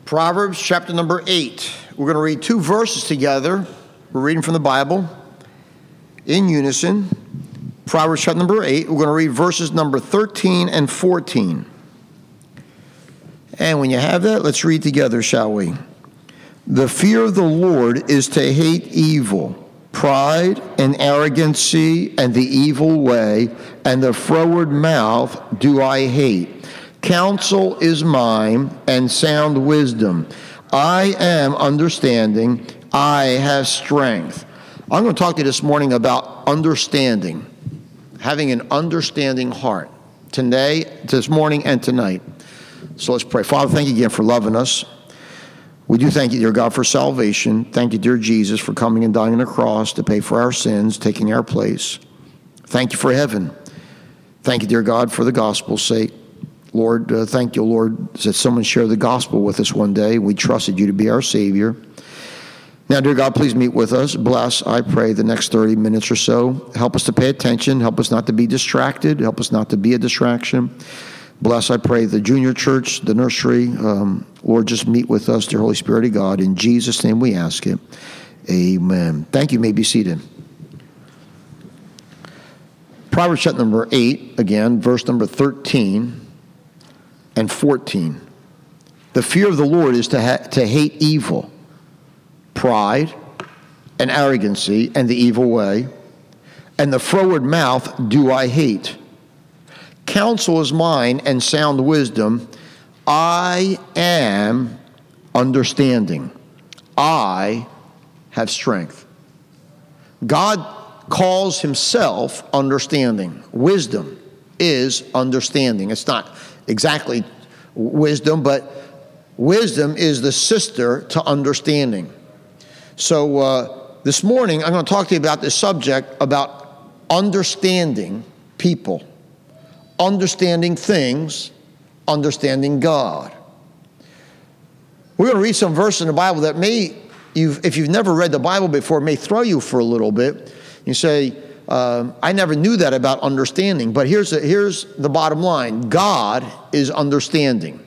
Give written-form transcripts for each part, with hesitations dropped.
Proverbs chapter number 8. We're going to read two verses together. We're reading from the Bible in unison. Proverbs chapter number 8. We're going to read verses number 13 and 14. And when you have that, let's read together, shall we? The fear of the Lord is to hate evil, pride and arrogancy and the evil way, and the froward mouth do I hate. Counsel is mine and sound wisdom. I am understanding. I have strength. I'm going to talk to you this morning about understanding, having an understanding heart today, this morning, and tonight. So let's pray. Father, thank you again for loving us. We do thank you, dear God, for salvation. Thank you, dear Jesus, for coming and dying on the cross to pay for our sins, taking our place. Thank you for heaven. Thank you, dear God, for the gospel's sake. Lord, thank you, Lord, that someone shared the gospel with us one day. We trusted you to be our Savior. Now, dear God, please meet with us. Bless, I pray, the next 30 minutes or so. Help us to pay attention. Help us not to be distracted. Help us not to be a distraction. Bless, I pray, the junior church, the nursery. Lord, just meet with us, dear Holy Spirit of God. In Jesus' name we ask it. Amen. Thank you. You may be seated. Proverbs chapter number 8, again, verse number 13 and 14. The fear of the Lord is to hate evil, pride and arrogancy and the evil way, and the froward mouth do I hate. Counsel is mine and sound wisdom. I am understanding. I have strength. God calls himself understanding. Wisdom is understanding. It's not exactly wisdom, but wisdom is the sister to understanding. So this morning, I'm going to talk to you about this subject about understanding people, understanding things, understanding God. We're going to read some verses in the Bible that if you've never read the Bible before, may throw you for a little bit. You say, I never knew that about understanding. But here's the bottom line. God is understanding.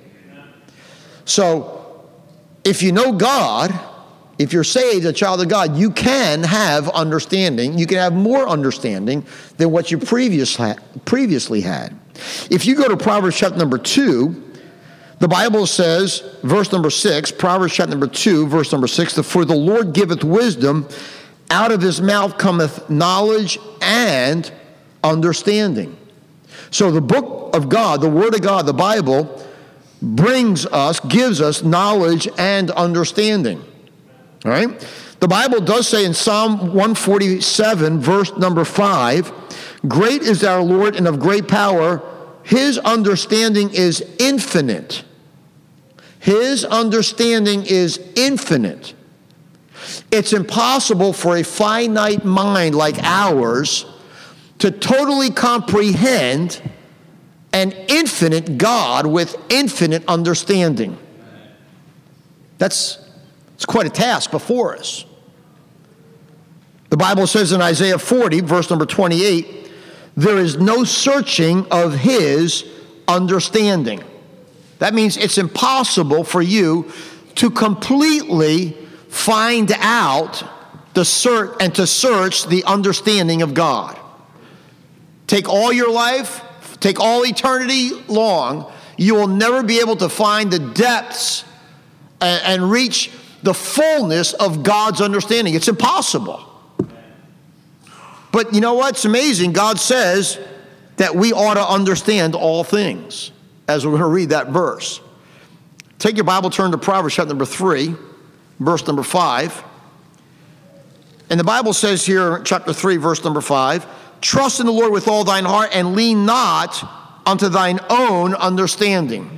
So if you know God, if you're saved, a child of God, you can have understanding. You can have more understanding than what you previously had. If you go to Proverbs chapter number 2, the Bible says, verse number 6, Proverbs chapter number 2, verse number 6, for the Lord giveth wisdom, out of his mouth cometh knowledge and understanding. So the book of God, the Word of God, the Bible, gives us knowledge and understanding. All right? The Bible does say in Psalm 147, verse number 5, great is our Lord and of great power. His understanding is infinite. His understanding is infinite. It's impossible for a finite mind like ours to totally comprehend an infinite God with infinite understanding. It's quite a task before us. The Bible says in Isaiah 40, verse number 28, there is no searching of his understanding. That means it's impossible for you to completely find out to search the understanding of God. Take all your life, take all eternity long, you will never be able to find the depths and reach the fullness of God's understanding. It's impossible. But you know what's amazing? God says that we ought to understand all things, as we're going to read that verse. Take your Bible, turn to Proverbs chapter number 3, verse number 5. And the Bible says here, chapter 3, verse number 5, trust in the Lord with all thine heart and lean not unto thine own understanding.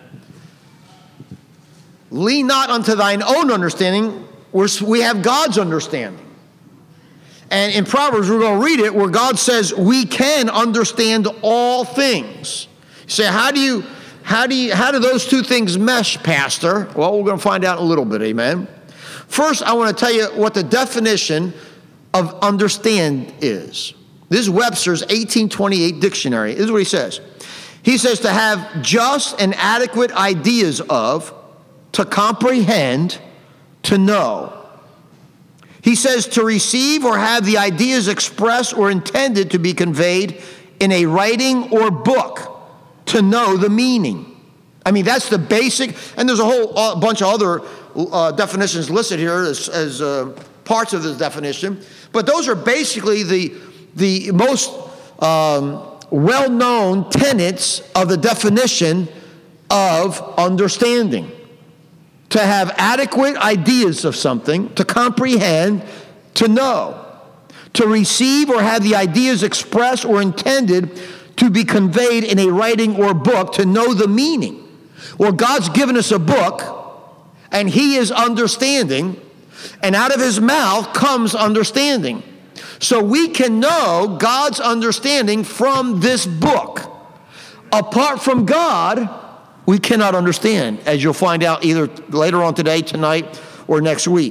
Lean not unto thine own understanding. We have God's understanding. And in Proverbs, we're going to read it where God says we can understand all things. You say, how do those two things mesh, Pastor? Well, we're going to find out in a little bit, amen? First, I want to tell you what the definition of understand is. This is Webster's 1828 dictionary. This is what he says. He says to have just and adequate ideas of, to comprehend, to know. He says to receive or have the ideas expressed or intended to be conveyed in a writing or book, to know the meaning. I mean, that's the basic, and there's a whole bunch of other definitions listed here as parts of this definition, but those are basically the most well-known tenets of the definition of understanding. To have adequate ideas of something, to comprehend, to know. To receive or have the ideas expressed or intended to be conveyed in a writing or book, to know the meaning. Well, God's given us a book, and He is understanding, and out of His mouth comes understanding. So we can know God's understanding from this book. Apart from God, we cannot understand, as you'll find out either later on today, tonight, or next week.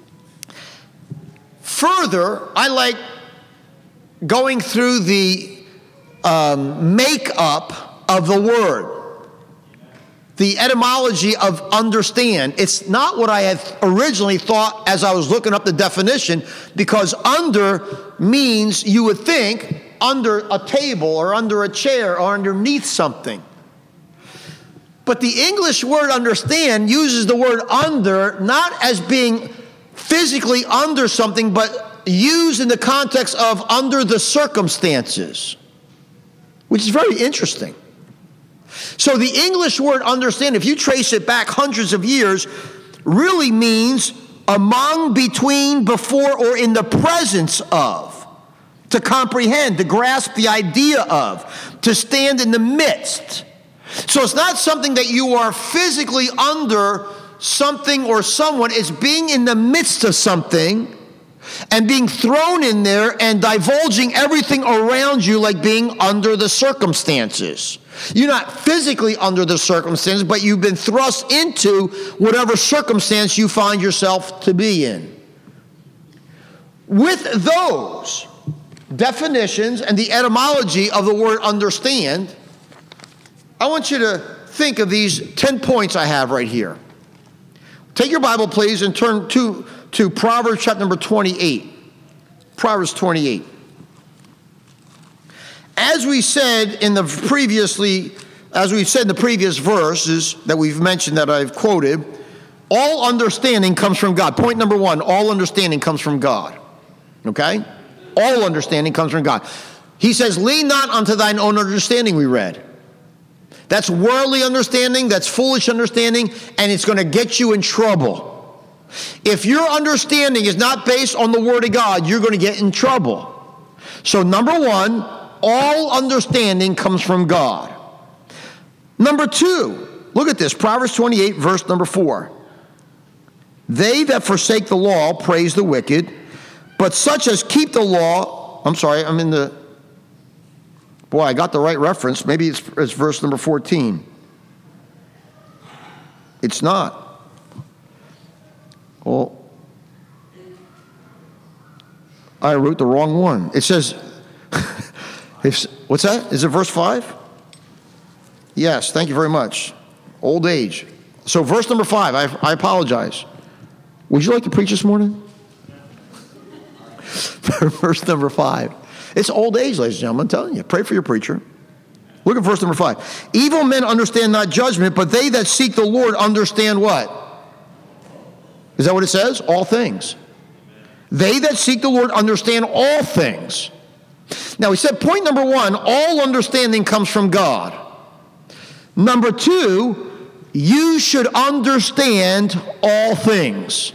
Further, I like going through the makeup of the word, the etymology of understand. It's not what I had originally thought as I was looking up the definition, because under means, you would think, under a table or under a chair or underneath something. But the English word understand uses the word under not as being physically under something, but used in the context of under the circumstances, which is very interesting. So the English word understand, if you trace it back hundreds of years, really means among, between, before, or in the presence of. To comprehend, to grasp the idea of, to stand in the midst. So it's not something that you are physically under something or someone. It's being in the midst of something and being thrown in there and divulging everything around you, like being under the circumstances. You're not physically under the circumstances, but you've been thrust into whatever circumstance you find yourself to be in. With those definitions and the etymology of the word understand, I want you to think of these 10 points I have right here. Take your Bible, please, and turn to Proverbs chapter number 28. Proverbs 28. As we said in the previous verses that we've mentioned, that I've quoted, all understanding comes from God. Point number one, all understanding comes from God. Okay? All understanding comes from God. He says, lean not unto thine own understanding, we read. That's worldly understanding, that's foolish understanding, and it's going to get you in trouble. If your understanding is not based on the Word of God, you're going to get in trouble. So number one, all understanding comes from God. Number two, look at this, Proverbs 28, verse number 4. They that forsake the law praise the wicked, but such as keep the law, I got the right reference. Maybe it's verse number 14. It's not. Well, I wrote the wrong one. It says, what's that? Is it verse 5? Yes, thank you very much. Old age. So verse number 5, I apologize. Would you like to preach this morning? Verse number 5. It's old age, ladies and gentlemen, I'm telling you. Pray for your preacher. Look at verse number 5. Evil men understand not judgment, but they that seek the Lord understand what? Is that what it says? All things. They that seek the Lord understand all things. Now, he said, point number one, all understanding comes from God. Number two, you should understand all things.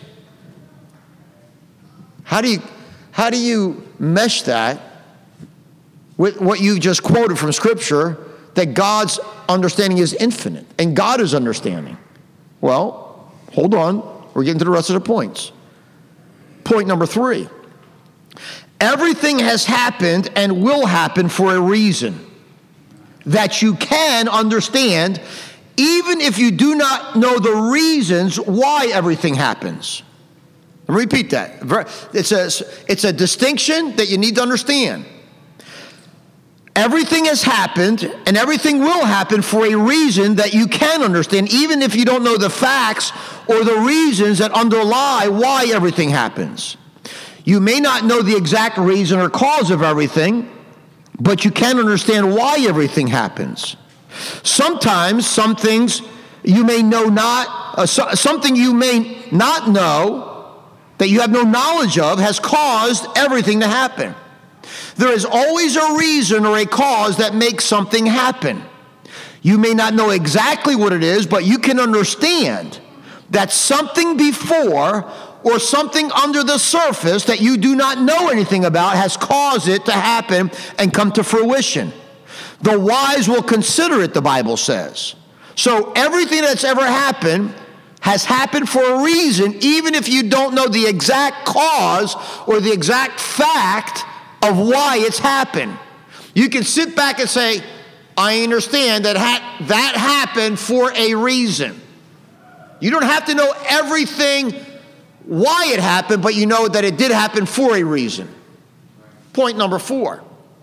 How do you mesh that with what you just quoted from Scripture, that God's understanding is infinite and God is understanding? Well, hold on. We're getting to the rest of the points. Point number 3. Everything has happened and will happen for a reason that you can understand, even if you do not know the reasons why everything happens. Let me repeat that. It's a distinction that you need to understand. Everything has happened, and everything will happen for a reason that you can understand, even if you don't know the facts or the reasons that underlie why everything happens. You may not know the exact reason or cause of everything, but you can understand why everything happens. Sometimes some things you may know not, something you may not know that you have no knowledge of has caused everything to happen. There is always a reason or a cause that makes something happen. You may not know exactly what it is, but you can understand that something before or something under the surface that you do not know anything about has caused it to happen and come to fruition. The wise will consider it, the Bible says. So everything that's ever happened has happened for a reason, even if you don't know the exact cause or the exact fact of why it's happened. You can sit back and say, I understand that that happened for a reason. You don't have to know everything why it happened, but you know that it did happen for a reason. Point number 4.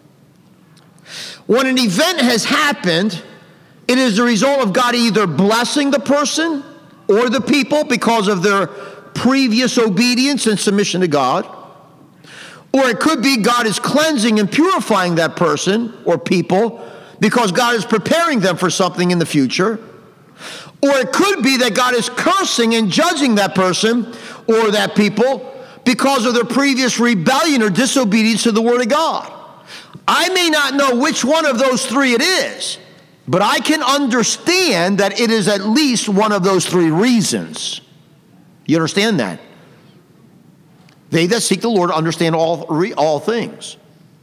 When an event has happened, it is the result of God either blessing the person or the people because of their previous obedience and submission to God. Or it could be God is cleansing and purifying that person or people because God is preparing them for something in the future. Or it could be that God is cursing and judging that person or that people because of their previous rebellion or disobedience to the Word of God. I may not know which one of those three it is, but I can understand that it is at least one of those three reasons. You understand that? They that seek the Lord understand all things.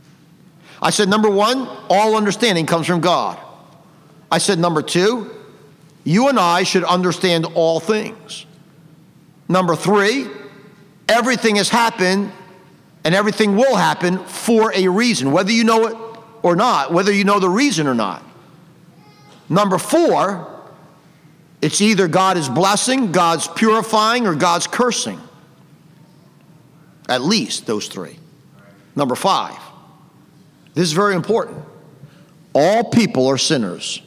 I said, number 1, all understanding comes from God. I said, number 2, you and I should understand all things. Number 3, everything has happened and everything will happen for a reason, whether you know it or not, whether you know the reason or not. Number 4, it's either God is blessing, God's purifying, or God's cursing. At least those 3. Number 5. This is very important. All people are sinners.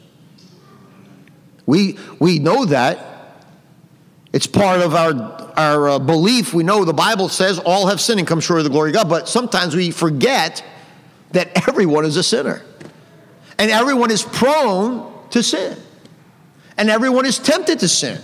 We know that. It's part of our belief. We know the Bible says all have sinned and come short of the glory of God. But sometimes we forget that everyone is a sinner. And everyone is prone to sin. And everyone is tempted to sin.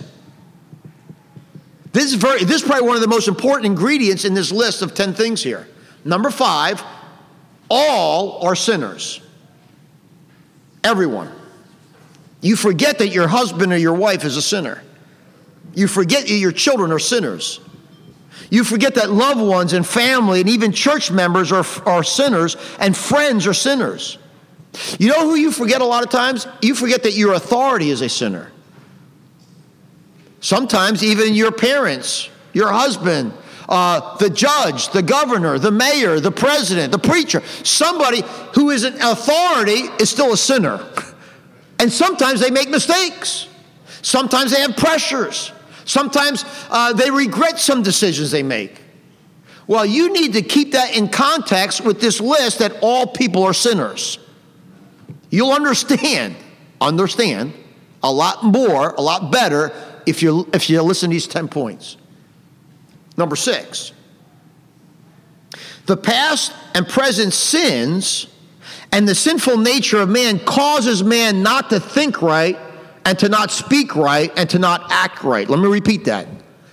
This is probably one of the most important ingredients in this list of 10 things here. Number 5, all are sinners. Everyone. You forget that your husband or your wife is a sinner. You forget that your children are sinners. You forget that loved ones and family and even church members are sinners and friends are sinners. You know who you forget a lot of times? You forget that your authority is a sinner. Sometimes even your parents, your husband, the judge, the governor, the mayor, the president, the preacher, somebody who is an authority is still a sinner. And sometimes they make mistakes. Sometimes they have pressures. Sometimes they regret some decisions they make. Well, you need to keep that in context with this list that all people are sinners. You'll understand a lot more, a lot better if you listen to these 10 points. Number 6, the past and present sins and the sinful nature of man causes man not to think right and to not speak right and to not act right. Let me repeat that.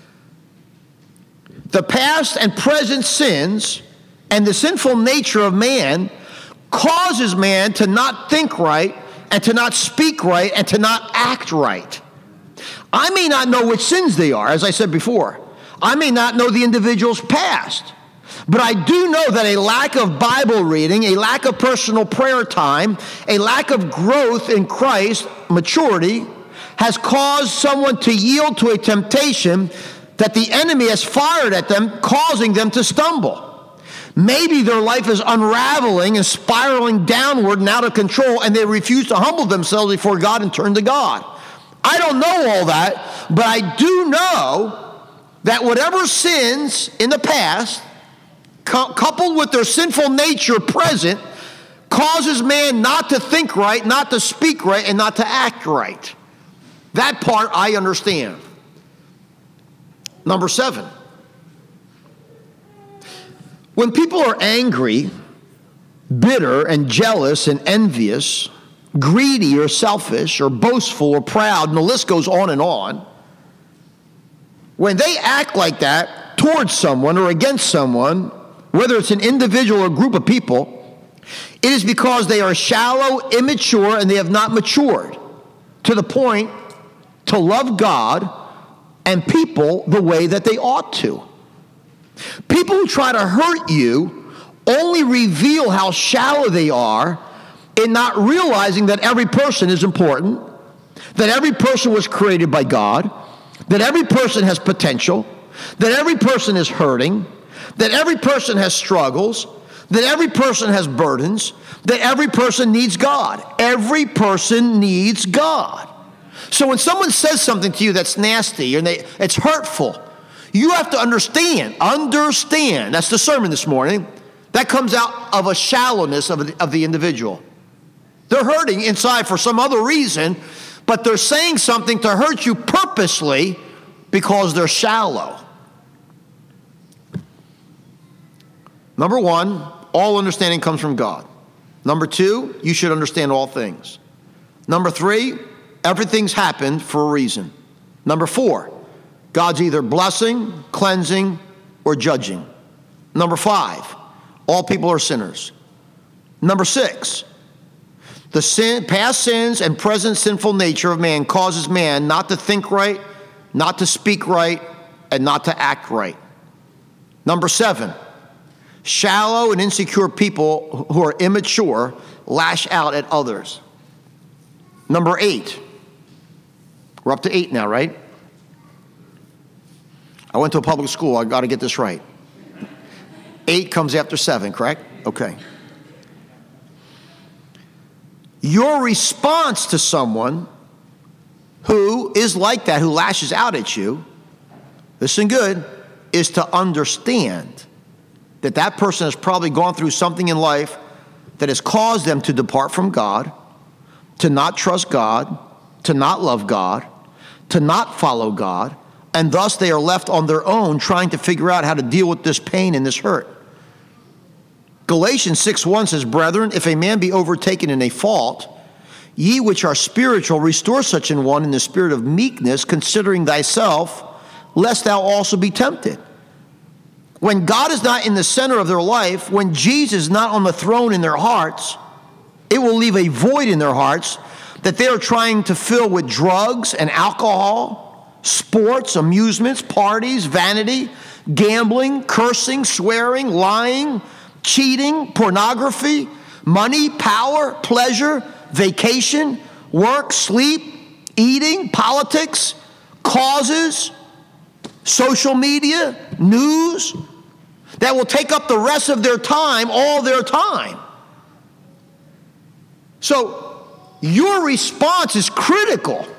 The past and present sins and the sinful nature of man causes man to not think right and to not speak right and to not act right. I may not know which sins they are, as I said before. I may not know the individual's past. But I do know that a lack of Bible reading, a lack of personal prayer time, a lack of growth in Christ, maturity, has caused someone to yield to a temptation that the enemy has fired at them, causing them to stumble. Maybe their life is unraveling and spiraling downward and out of control, and they refuse to humble themselves before God and turn to God. I don't know all that, but I do know that whatever sins in the past, coupled with their sinful nature present, causes man not to think right, not to speak right, and not to act right. That part I understand. Number 7. When people are angry, bitter, and jealous, and envious, greedy or selfish or boastful or proud, and the list goes on and on, when they act like that towards someone or against someone, whether it's an individual or group of people, it is because they are shallow, immature, and they have not matured to the point to love God and people the way that they ought to. People who try to hurt you only reveal how shallow they are in not realizing that every person is important, that every person was created by God, that every person has potential, that every person is hurting, that every person has struggles, that every person has burdens, that every person needs God. Every person needs God. So when someone says something to you that's nasty and it's hurtful, you have to understand, that's the sermon this morning, that comes out of a shallowness of the individual. They're hurting inside for some other reason, but they're saying something to hurt you purposely because they're shallow. Number 1, all understanding comes from God. Number 2, you should understand all things. Number 3, everything's happened for a reason. Number 4, God's either blessing, cleansing, or judging. Number 5, all people are sinners. Number 6, the past sins and present sinful nature of man causes man not to think right, not to speak right, and not to act right. Number 7, shallow and insecure people who are immature lash out at others. Number 8, we're up to 8 now, right? I went to a public school, I got to get this right. 8 comes after 7, correct? Okay. Your response to someone who is like that, who lashes out at you, listen good, is to understand that that person has probably gone through something in life that has caused them to depart from God, to not trust God, to not love God, to not follow God, and thus they are left on their own trying to figure out how to deal with this pain and this hurt. Galatians 6:1 says, "Brethren, if a man be overtaken in a fault, ye which are spiritual, restore such an one in the spirit of meekness, considering thyself, lest thou also be tempted." When God is not in the center of their life, when Jesus is not on the throne in their hearts, it will leave a void in their hearts that they are trying to fill with drugs and alcohol, sports, amusements, parties, vanity, gambling, cursing, swearing, lying, cheating, pornography, money, power, pleasure, vacation, work, sleep, eating, politics, causes, social media, news, that will take up the rest of their time, all their time. So your response is critical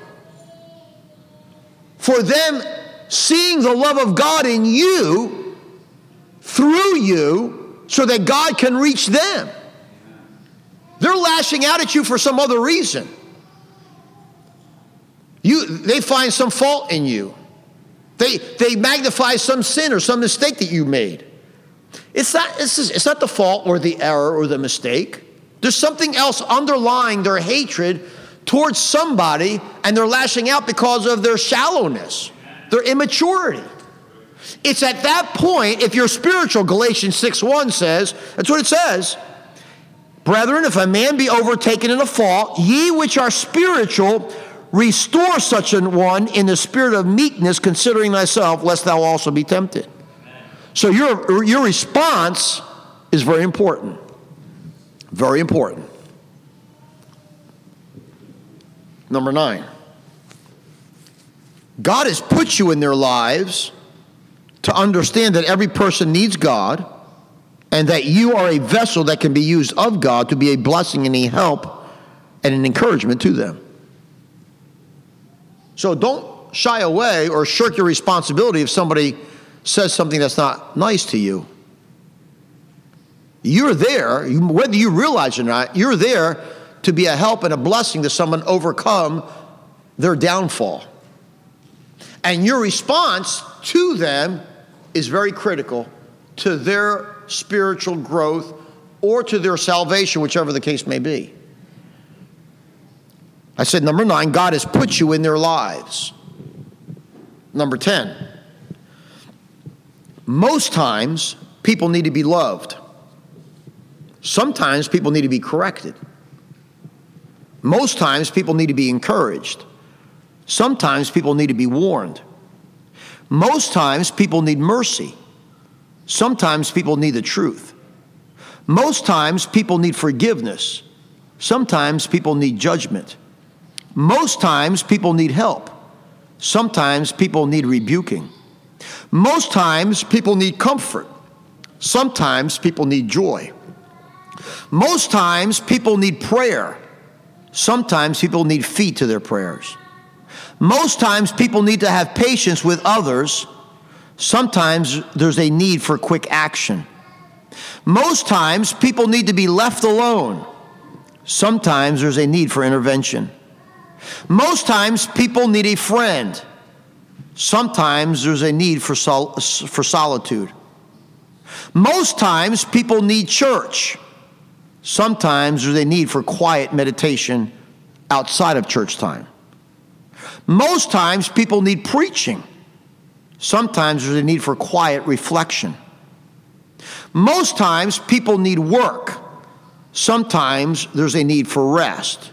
for them seeing the love of God in you, through you, so that God can reach them. They're lashing out at you for some other reason. They find some fault in you. They magnify some sin or some mistake that you made. It's not the fault or the error or the mistake. There's something else underlying their hatred towards somebody, and they're lashing out because of their shallowness, their immaturity. It's at that point, if you're spiritual, Galatians 6:1 says, that's what it says, "Brethren, if a man be overtaken in a fault, ye which are spiritual, restore such an one in the spirit of meekness, considering thyself, lest thou also be tempted." So your response is very important. Very important. Number 9. God has put you in their lives to understand that every person needs God and that you are a vessel that can be used of God to be a blessing and a help and an encouragement to them. So don't shy away or shirk your responsibility if somebody says something that's not nice to you. You're there, whether you realize it or not, you're there to be a help and a blessing to someone overcome their downfall. And your response to them is very critical to their spiritual growth or to their salvation, whichever the case may be. I said, number 9, God has put you in their lives. Number 10, most times people need to be loved. Sometimes people need to be corrected. Most times people need to be encouraged. Sometimes people need to be warned. Most times people need mercy. Sometimes people need the truth. Most times people need forgiveness. Sometimes people need judgment. Most times people need help. Sometimes people need rebuking. Most times people need comfort. Sometimes people need joy. Most times people need prayer. Sometimes people need feet to their prayers. Most times people need to have patience with others. Sometimes there's a need for quick action. Most times people need to be left alone. Sometimes there's a need for intervention. Most times people need a friend. Sometimes there's a need for solitude. Most times people need church. Sometimes there's a need for quiet meditation outside of church time. Most times people need preaching. Sometimes there's a need for quiet reflection. Most times people need work. Sometimes there's a need for rest.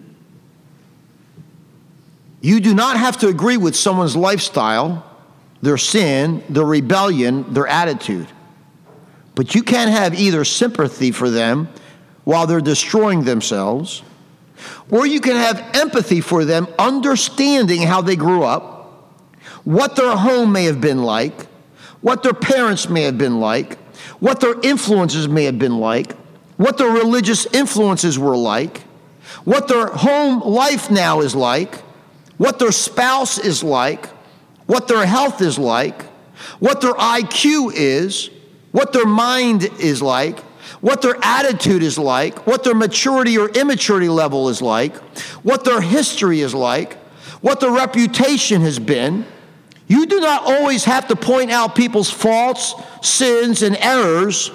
You do not have to agree with someone's lifestyle, their sin, their rebellion, their attitude. But you can have either sympathy for them while they're destroying themselves, or you can have empathy for them, understanding how they grew up, what their home may have been like, what their parents may have been like, what their influences may have been like, what their religious influences were like, what their home life now is like, what their spouse is like, what their health is like, what their IQ is, what their mind is like, what their attitude is like, what their maturity or immaturity level is like, what their history is like, what their reputation has been. You do not always have to point out people's faults, sins, and errors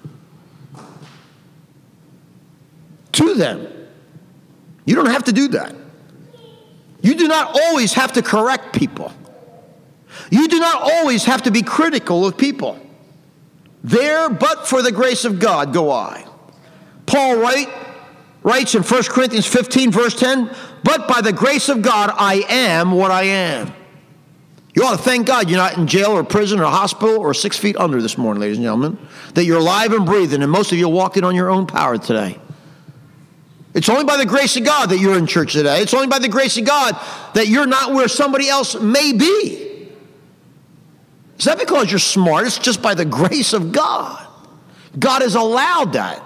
to them. You don't have to do that. You do not always have to correct people. You do not always have to be critical of people. There, but for the grace of God, go I. Paul writes in 1 Corinthians 15, verse 10, but by the grace of God, I am what I am. You ought to thank God you're not in jail or prison or hospital or 6 feet under this morning, ladies and gentlemen, that you're alive and breathing, and most of you walked in on your own power today. It's only by the grace of God that you're in church today. It's only by the grace of God that you're not where somebody else may be. Is that because you're smart? It's just by the grace of God. God has allowed that.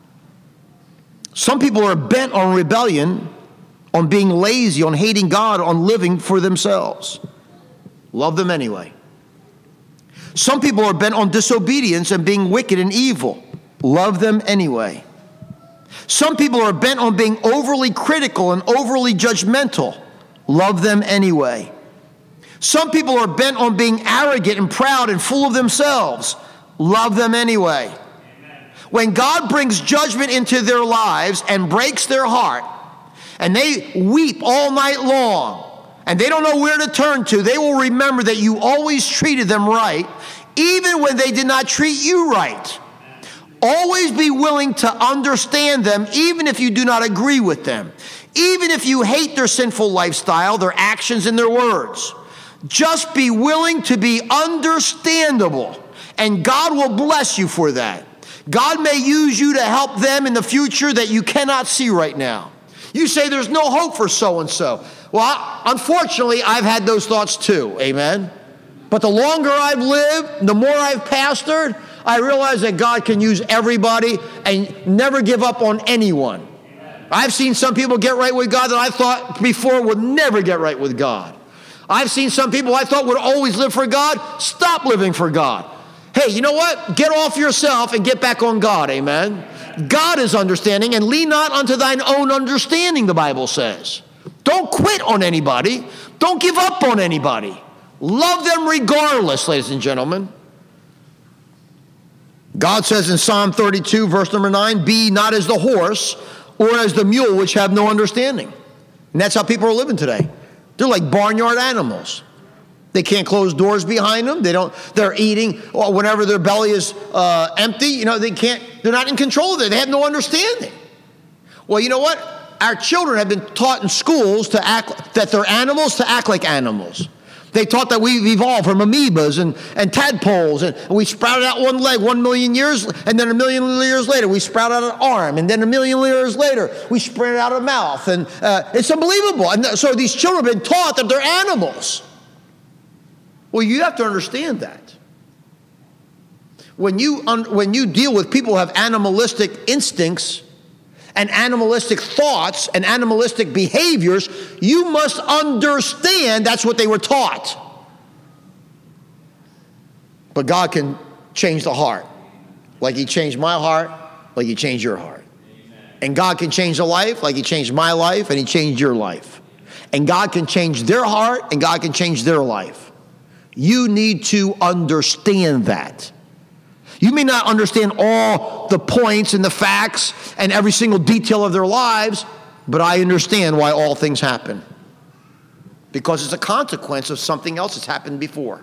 Some people are bent on rebellion, on being lazy, on hating God, on living for themselves. Love them anyway. Some people are bent on disobedience and being wicked and evil. Love them anyway. Some people are bent on being overly critical and overly judgmental. Love them anyway. Some people are bent on being arrogant and proud and full of themselves. Love them anyway. Amen. When God brings judgment into their lives and breaks their heart, and they weep all night long, and they don't know where to turn to, they will remember that you always treated them right, even when they did not treat you right. Always be willing to understand them, even if you do not agree with them. Even if you hate their sinful lifestyle, their actions, and their words. Just be willing to be understandable, and God will bless you for that. God may use you to help them in the future that you cannot see right now. You say there's no hope for so-and-so. Well, unfortunately, I've had those thoughts too, amen? But the longer I've lived, the more I've pastored, I realize that God can use everybody and never give up on anyone. I've seen some people get right with God that I thought before would never get right with God. I've seen some people I thought would always live for God, stop living for God. hey, you know what? Get off yourself and get back on God, amen? God is understanding, and lean not unto thine own understanding, the Bible says. Don't quit on anybody. Don't give up on anybody. Love them regardless, ladies and gentlemen. God says in Psalm 32, verse number 9, be not as the horse or as the mule which have no understanding. And that's how people are living today. They're like barnyard animals. They can't close doors behind them. They're eating whenever their belly is empty. They're not in control of it. They have no understanding. Well, you know what? Our children have been taught in schools that they're animals to act like animals. They taught that we've evolved from amoebas and tadpoles, and we sprouted out one leg 1 million years, and then 1 million years later we sprouted out an arm, and then 1 million years later we sprouted out a mouth, and it's unbelievable. And so these children have been taught that they're animals. Well, you have to understand that. When you deal with people who have animalistic instincts and animalistic thoughts and animalistic behaviors, you must understand that's what they were taught. But God can change the heart. Like he changed my heart, like he changed your heart. Amen. And God can change the life like he changed my life and he changed your life. And God can change their heart and God can change their life. You need to understand that. You may not understand all the points and the facts and every single detail of their lives, but I understand why all things happen. Because it's a consequence of something else that's happened before.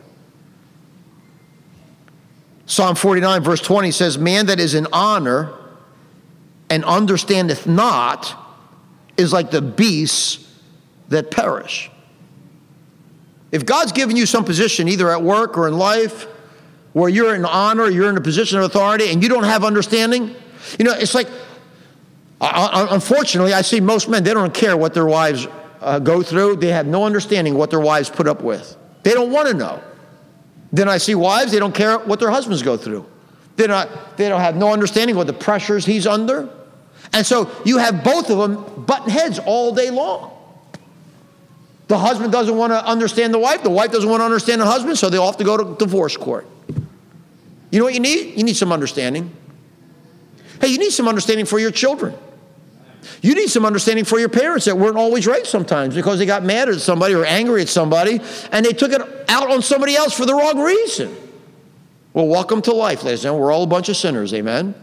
Psalm 49 verse 20 says, man that is in honor and understandeth not is like the beasts that perish. If God's given you some position, either at work or in life, where you're in honor, you're in a position of authority, and you don't have understanding, it's like, unfortunately, I see most men, they don't care what their wives go through. They have no understanding what their wives put up with. They don't want to know. Then I see wives, they don't care what their husbands go through. They don't have no understanding what the pressures he's under. And so you have both of them butting heads all day long. The husband doesn't want to understand the wife doesn't want to understand the husband, so they'll have to go to divorce court. You know what you need? You need some understanding. Hey, you need some understanding for your children. You need some understanding for your parents that weren't always right sometimes because they got mad at somebody or angry at somebody and they took it out on somebody else for the wrong reason. Well, welcome to life, ladies and gentlemen. We're all a bunch of sinners, amen?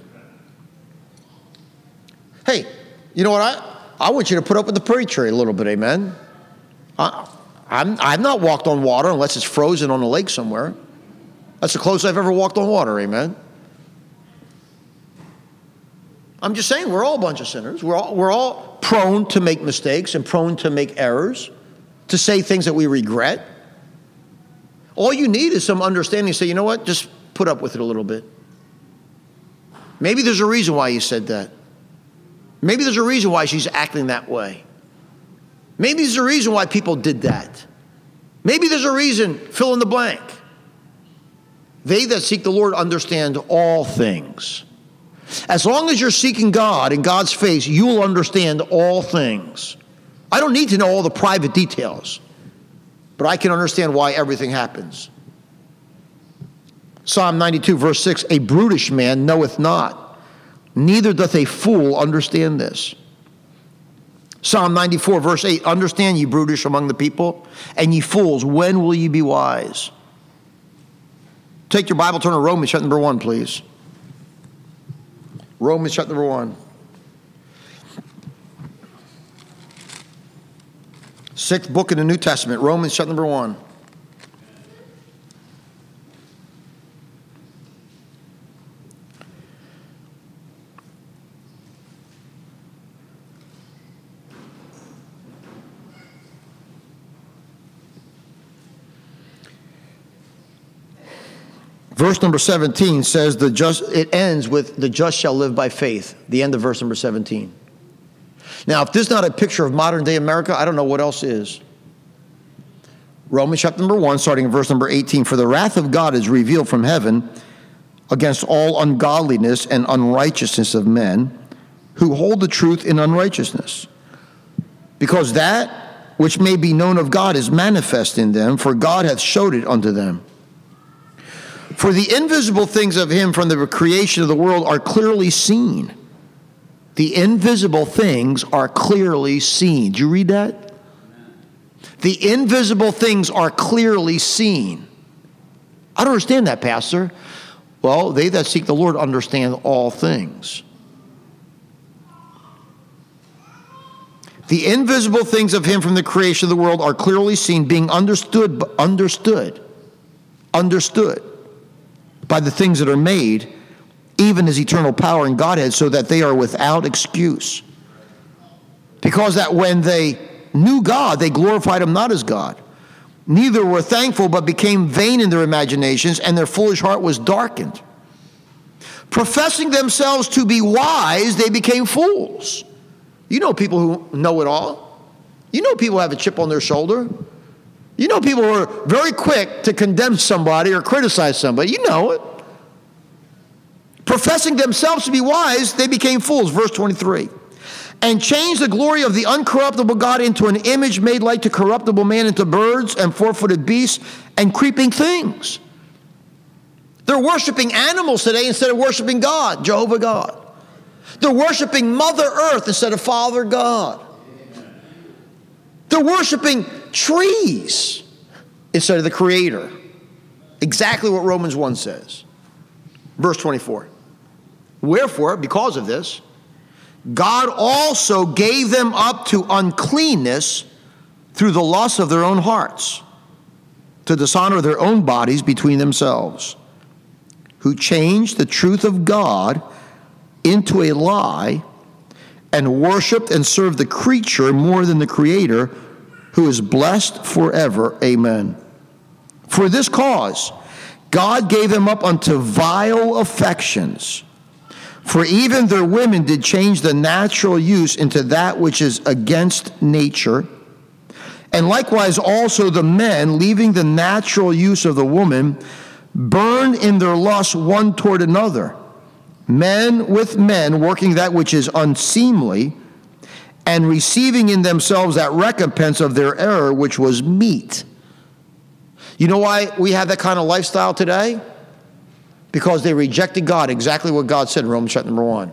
Hey, you know what? I want you to put up with the preacher a little bit, amen? I've not walked on water unless it's frozen on a lake somewhere. That's the closest I've ever walked on water, amen? I'm just saying, we're all a bunch of sinners. We're all prone to make mistakes and prone to make errors, to say things that we regret. All you need is some understanding. Say, you know what? Just put up with it a little bit. Maybe there's a reason why you said that. Maybe there's a reason why she's acting that way. Maybe there's a reason why people did that. Maybe there's a reason, fill in the blank. They that seek the Lord understand all things. As long as you're seeking God and God's face, you will understand all things. I don't need to know all the private details, but I can understand why everything happens. Psalm 92, verse 6, a brutish man knoweth not, neither doth a fool understand this. Psalm 94, verse 8, understand ye brutish among the people, and ye fools, when will ye be wise? Take your Bible, turn to Romans chapter number 1, please. Romans chapter number 1. 6th book in the New Testament, Romans chapter number 1. Verse number 17 says, it ends with, the just shall live by faith, the end of verse number 17. Now, if this is not a picture of modern day America, I don't know what else is. Romans chapter number 1, starting in verse number 18, for the wrath of God is revealed from heaven against all ungodliness and unrighteousness of men who hold the truth in unrighteousness. Because that which may be known of God is manifest in them, for God hath showed it unto them. For the invisible things of him from the creation of the world are clearly seen. The invisible things are clearly seen. Did you read that? The invisible things are clearly seen. I don't understand that, Pastor. Well, they that seek the Lord understand all things. The invisible things of him from the creation of the world are clearly seen, being understood by the things that are made, even his eternal power and Godhead, so that they are without excuse. Because that when they knew God, they glorified him not as God. Neither were thankful, but became vain in their imaginations, and their foolish heart was darkened. Professing themselves to be wise, they became fools. You know people who know it all. You know people who have a chip on their shoulder. You know people who are very quick to condemn somebody or criticize somebody. You know it. Professing themselves to be wise, they became fools. Verse 23. And changed the glory of the uncorruptible God into an image made like to corruptible man, into birds and four-footed beasts and creeping things. They're worshiping animals today instead of worshiping God, Jehovah God. They're worshiping Mother Earth instead of Father God. They're worshiping trees instead of the Creator. Exactly what Romans 1 says. Verse 24. Wherefore, because of this, God also gave them up to uncleanness through the lust of their own hearts, to dishonor their own bodies between themselves, who changed the truth of God into a lie, and worshiped and served the creature more than the Creator, who is blessed forever. Amen. For this cause, God gave them up unto vile affections. For even their women did change the natural use into that which is against nature. And likewise also the men, leaving the natural use of the woman, burned in their lust one toward another, men with men, working that which is unseemly, and receiving in themselves that recompense of their error, which was meat. You know why we have that kind of lifestyle today? Because they rejected God, exactly what God said in Romans chapter number 1.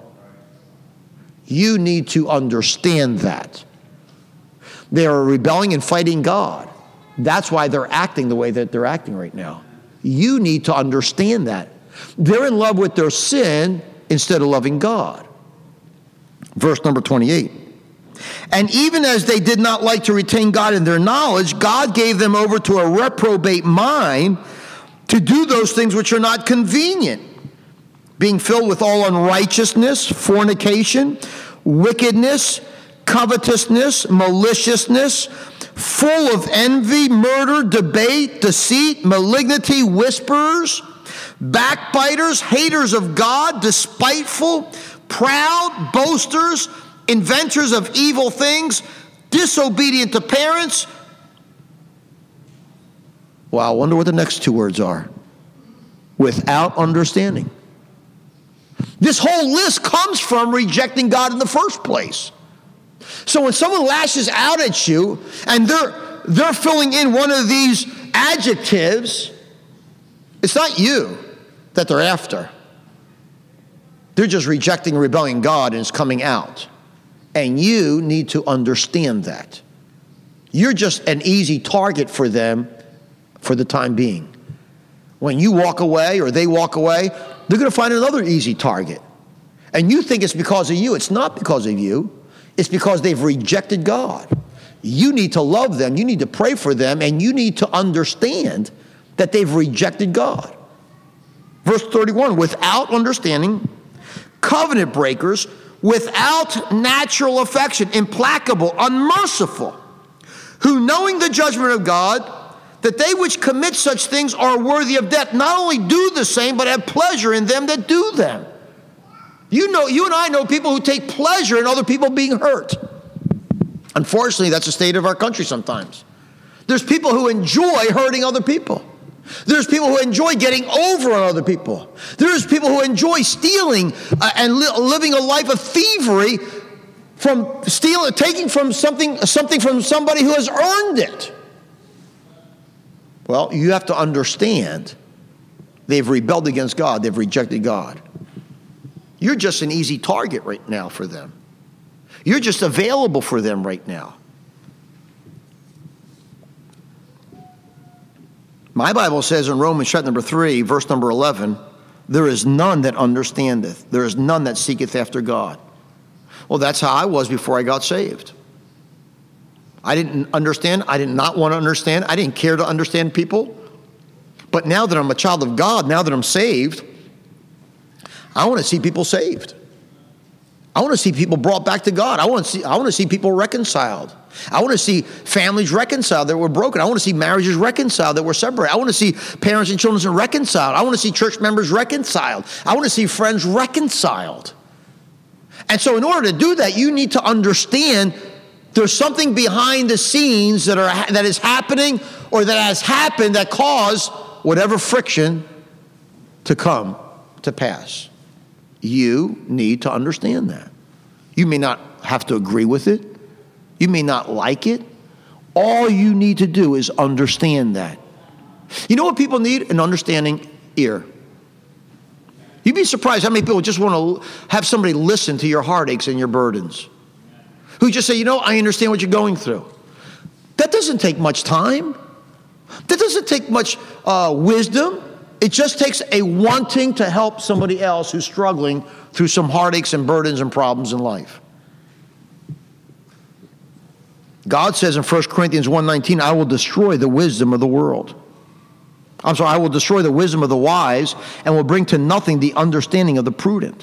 You need to understand that. They are rebelling and fighting God. That's why they're acting the way that they're acting right now. You need to understand that. They're in love with their sin instead of loving God. Verse number 28. And even as they did not like to retain God in their knowledge, God gave them over to a reprobate mind to do those things which are not convenient, being filled with all unrighteousness, fornication, wickedness, covetousness, maliciousness, full of envy, murder, debate, deceit, malignity, whisperers, backbiters, haters of God, despiteful, proud, boasters, inventors of evil things, disobedient to parents. Wow, I wonder what the next two words are. Without understanding. This whole list comes from rejecting God in the first place. So when someone lashes out at you and they're filling in one of these adjectives, it's not you that they're after. They're just rejecting and rebelling God, and it's coming out. And you need to understand that. You're just an easy target for them for the time being. When you walk away or they walk away, they're going to find another easy target. And you think it's because of you. It's not because of you. It's because they've rejected God. You need to love them. You need to pray for them. And you need to understand that they've rejected God. Verse 31, without understanding, covenant breakers, without natural affection, implacable, unmerciful, who knowing the judgment of God, that they which commit such things are worthy of death, not only do the same, but have pleasure in them that do them. You and I know people who take pleasure in other people being hurt. Unfortunately, that's the state of our country sometimes. There's people who enjoy hurting other people. There's people who enjoy getting over on other people. There's people who enjoy stealing and living a life of thievery, from stealing, taking from something from somebody who has earned it. Well, you have to understand They've rebelled against God. They've rejected God. You're just an easy target right now for them. You're just available for them right now. My Bible says in Romans chapter number 3, verse number 11, there is none that understandeth. There is none that seeketh after God. Well, that's how I was before I got saved. I didn't understand. I did not want to understand. I didn't care to understand people. But now that I'm a child of God, now that I'm saved, I want to see people saved. I want to see people brought back to God. I want to see people reconciled. I want to see families reconciled that were broken. I want to see marriages reconciled that were separated. I want to see parents and children reconciled. I want to see church members reconciled. I want to see friends reconciled. And so in order to do that, you need to understand there's something behind the scenes that is happening or that has happened that caused whatever friction to come to pass. You need to understand that. You may not have to agree with it. You may not like it. All you need to do is understand that. You know what people need? An understanding ear. You'd be surprised how many people just want to have somebody listen to your heartaches and your burdens. Who just say, I understand what you're going through. That doesn't take much time. That doesn't take much wisdom. It just takes a wanting to help somebody else who's struggling through some heartaches and burdens and problems in life. God says in 1 Corinthians 1:19, I will destroy the wisdom of the world. I will destroy the wisdom of the wise and will bring to nothing the understanding of the prudent.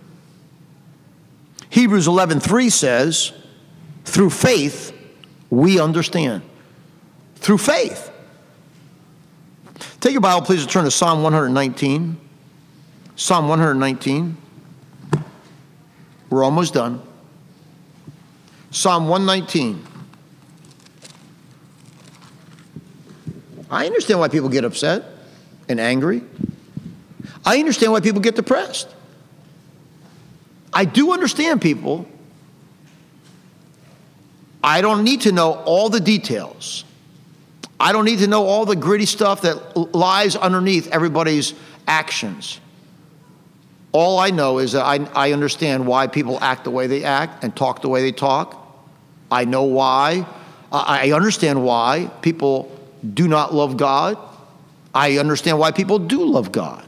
Hebrews 11:3 says, through faith, we understand. Through faith. Take your Bible, please, and turn to Psalm 119. Psalm 119. We're almost done. Psalm 119. I understand why people get upset and angry. I understand why people get depressed. I do understand people. I don't need to know all the details. I don't need to know all the gritty stuff that lies underneath everybody's actions. All I know is that I understand why people act the way they act and talk the way they talk. I know why. I understand why people do not love God. I understand why people do love God.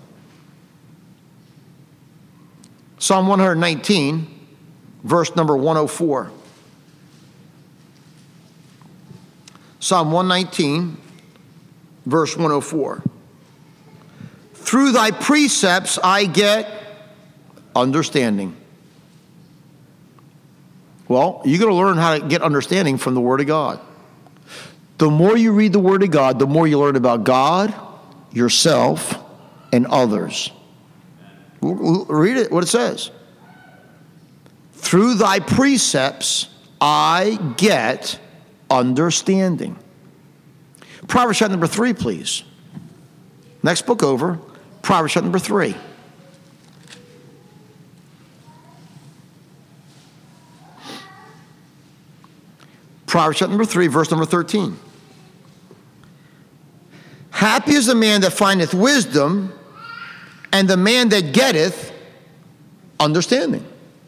Psalm 119, verse number 104. Psalm 119, verse 104. Through thy precepts I get understanding. Well, you're going to learn how to get understanding from the Word of God. The more you read the Word of God, the more you learn about God, yourself, and others. Read it, what it says. Through thy precepts I get understanding. Proverbs chapter number 3, please. Next book over, Proverbs chapter number 3. Proverbs chapter number 3, verse number 13. Happy is the man that findeth wisdom, and the man that getteth understanding.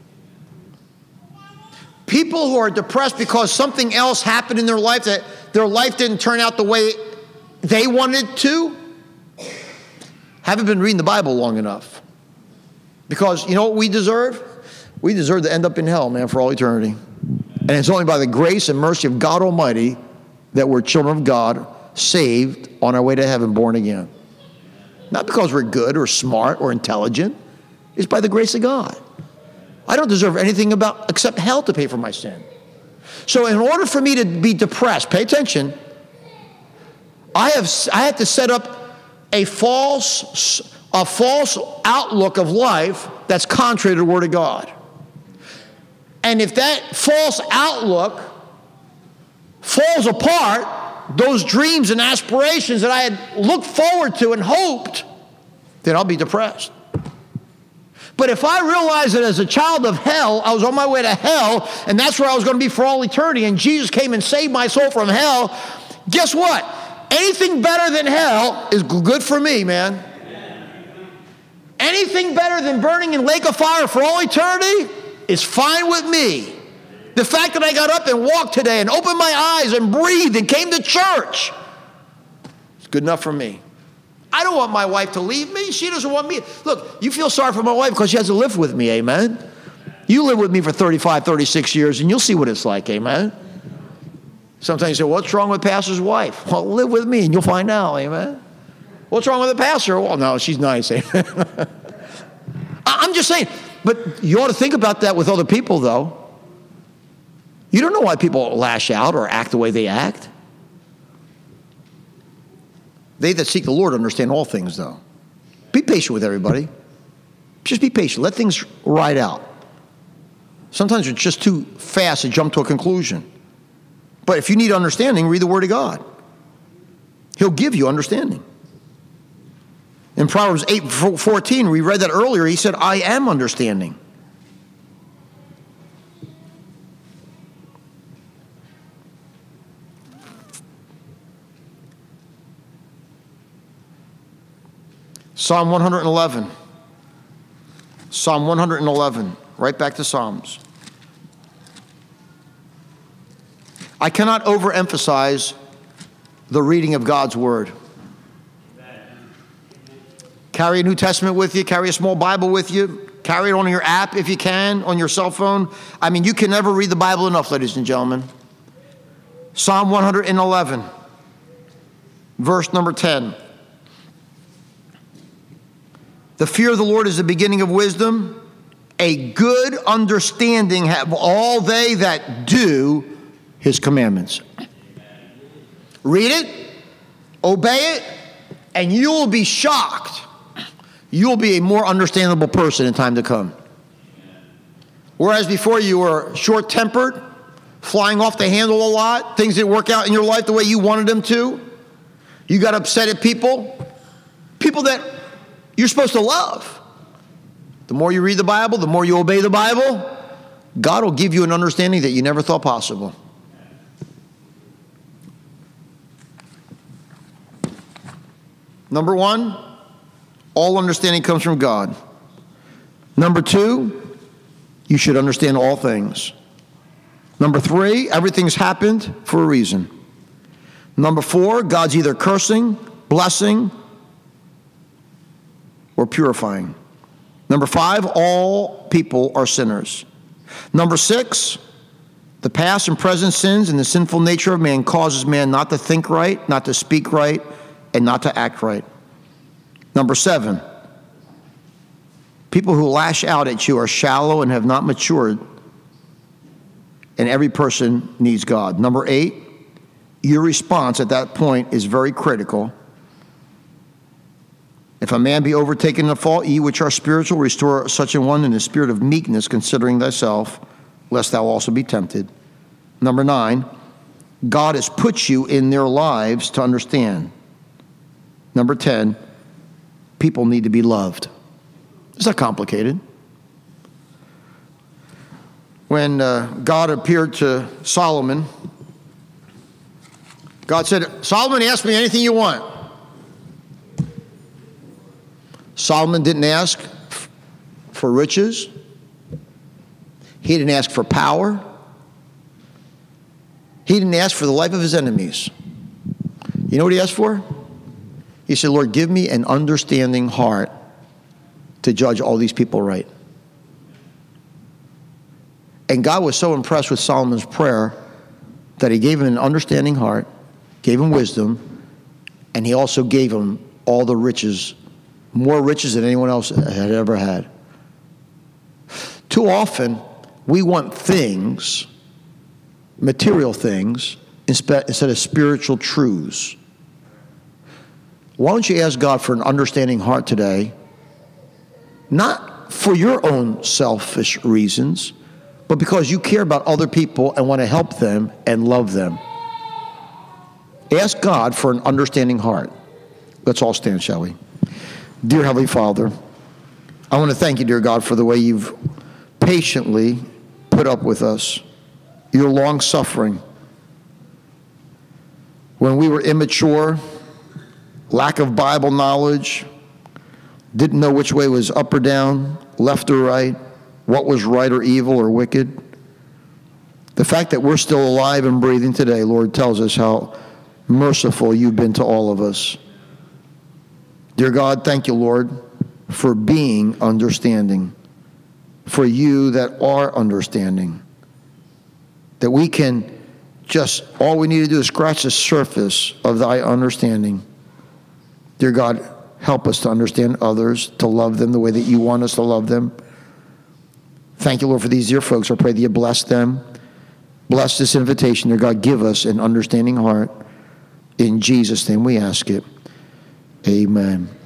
People who are depressed because something else happened in their life, that their life didn't turn out the way they wanted to, haven't been reading the Bible long enough. Because you know what we deserve? We deserve to end up in hell, man, for all eternity. And it's only by the grace and mercy of God Almighty that we're children of God, saved, on our way to heaven, born again. Not because we're good or smart or intelligent. It's by the grace of God. I don't deserve anything except hell to pay for my sin. So in order for me to be depressed, pay attention, I have to set up a false outlook of life that's contrary to the Word of God. And if that false outlook falls apart, those dreams and aspirations that I had looked forward to and hoped, then I'll be depressed. But if I realized that as a child of hell, I was on my way to hell, and that's where I was going to be for all eternity, and Jesus came and saved my soul from hell, guess what? Anything better than hell is good for me, man. Anything better than burning in lake of fire for all eternity is fine with me. The fact that I got up and walked today and opened my eyes and breathed and came to church, it's good enough for me. I don't want my wife to leave me. She doesn't want me. Look, you feel sorry for my wife because she has to live with me, amen? You live with me for 35, 36 years, and you'll see what it's like, amen? Sometimes you say, what's wrong with pastor's wife? Well, live with me, and you'll find out, amen? What's wrong with the pastor? Well, no, she's nice. I'm just saying, but you ought to think about that with other people, though. You don't know why people lash out or act the way they act. They that seek the Lord understand all things, though. Be patient with everybody. Just be patient. Let things ride out. Sometimes it's just too fast to jump to a conclusion. But if you need understanding, read the Word of God. He'll give you understanding. In Proverbs 8:14, we read that earlier, he said, I am understanding. Psalm 111. Psalm 111. Right back to Psalms. I cannot overemphasize the reading of God's Word. Carry a New Testament with you. Carry a small Bible with you. Carry it on your app if you can, on your cell phone. I mean, you can never read the Bible enough, ladies and gentlemen. Psalm 111, verse number 10. The fear of the Lord is the beginning of wisdom. A good understanding have all they that do his commandments. Read it, obey it, and you will be shocked. You will be a more understandable person in time to come. Whereas before you were short-tempered, flying off the handle a lot, things didn't work out in your life the way you wanted them to. You got upset at people that you're supposed to love. The more you read the Bible, the more you obey the Bible, God will give you an understanding that you never thought possible. Number one, all understanding comes from God. Number two, you should understand all things. Number three, everything's happened for a reason. Number four, God's either cursing, blessing, or purifying. Number five, all people are sinners. Number six, the past and present sins and the sinful nature of man causes man not to think right, not to speak right, and not to act right. Number seven, people who lash out at you are shallow and have not matured, and every person needs God. Number eight, your response at that point is very critical. If a man be overtaken in a fault, ye which are spiritual, restore such an one in the spirit of meekness, considering thyself, lest thou also be tempted. Number nine, God has put you in their lives to understand. Number 10, people need to be loved. It's not complicated. When God appeared to Solomon, God said, Solomon, ask me anything you want. Solomon didn't ask for riches. He didn't ask for power. He didn't ask for the life of his enemies. You know what he asked for? He said, Lord, give me an understanding heart to judge all these people right. And God was so impressed with Solomon's prayer that he gave him an understanding heart, gave him wisdom, and he also gave him all the riches, more riches than anyone else had ever had. Too often, we want things, material things, instead of spiritual truths. Why don't you ask God for an understanding heart today, not for your own selfish reasons, but because you care about other people and want to help them and love them. Ask God for an understanding heart. Let's all stand, shall we? Dear Heavenly Father, I want to thank you, dear God, for the way you've patiently put up with us, your long suffering. When we were immature, lack of Bible knowledge, didn't know which way was up or down, left or right, what was right or evil or wicked. The fact that we're still alive and breathing today, Lord, tells us how merciful you've been to all of us. Dear God, thank you, Lord, for being understanding, for you that are understanding, that we can just, all we need to do is scratch the surface of thy understanding. Dear God, help us to understand others, to love them the way that you want us to love them. Thank you, Lord, for these dear folks. I pray that you bless them. Bless this invitation. Dear God, give us an understanding heart. In Jesus' name we ask it. Amen.